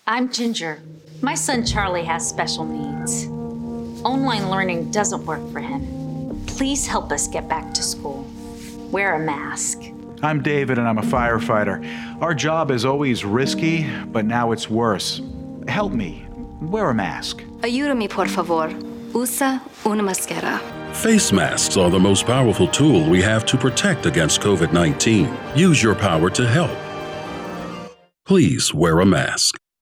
I'm Ginger. My son Charlie has special needs. Online learning doesn't work for him. Please help us get back to school. Wear a mask. I'm David and I'm a firefighter. Our job is always risky, but now it's worse. Help me. Wear a mask. Ayúdame, por favor. Usa una máscara. Face masks are the most powerful tool we have to protect against COVID-19. Use your power to help. Please wear a mask.